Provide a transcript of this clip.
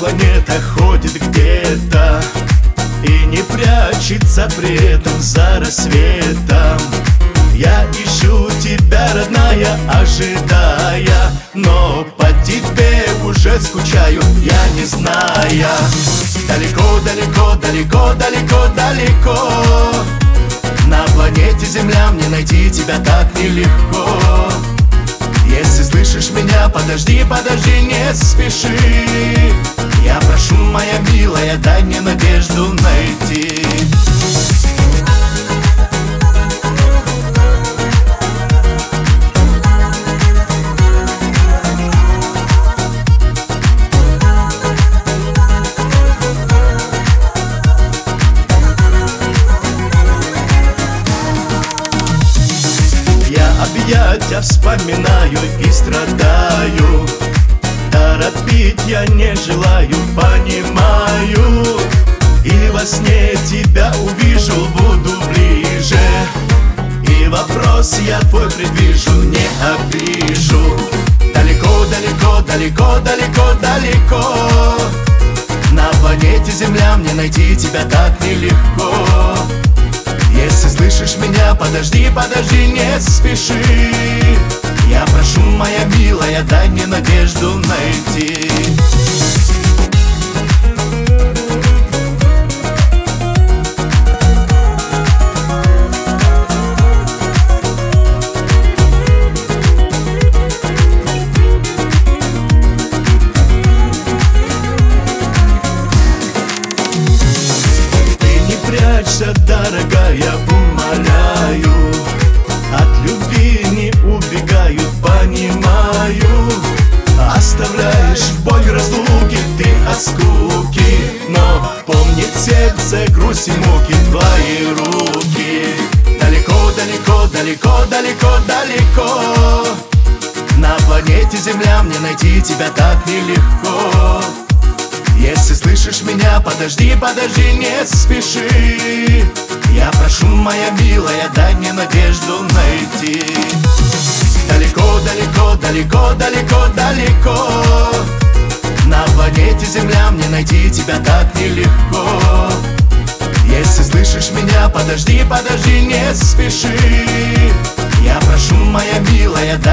планета ходит где-то и не прячется при этом за рассветом. Я ищу тебя, родная, ожидая, но по тебе уже скучаю, я не зная. Далеко, далеко, далеко, далеко, далеко на планете Земля мне найти тебя так нелегко. Если слышишь меня, подожди, подожди, не спеши. Я прошу, моя милая, дай мне надежду найти. Я вспоминаю и страдаю, торопить я не желаю, понимаю. И во сне тебя увижу, буду ближе, и вопрос я твой предвижу, не обижу. Далеко, далеко, далеко, далеко, далеко на планете Земля мне найти тебя так нелегко. Если слышишь меня, подожди, подожди, не спеши. Я прошу, моя милая, дай мне надежду найти. Дорогая, умоляю, от любви не убегаю, понимаю. Оставляешь боль разлуки ты от скуки, но помнит сердце грусть и муки твои руки. Далеко, далеко, далеко, далеко, далеко на планете Земля мне найти тебя так нелегко. Если слышишь меня, подожди, подожди, не спеши. Я прошу, моя милая, дай мне надежду найти. Далеко, далеко, далеко, далеко, далеко на планете Земля мне найти тебя так нелегко. Если слышишь меня, подожди, подожди, не спеши. Я прошу, моя милая, дай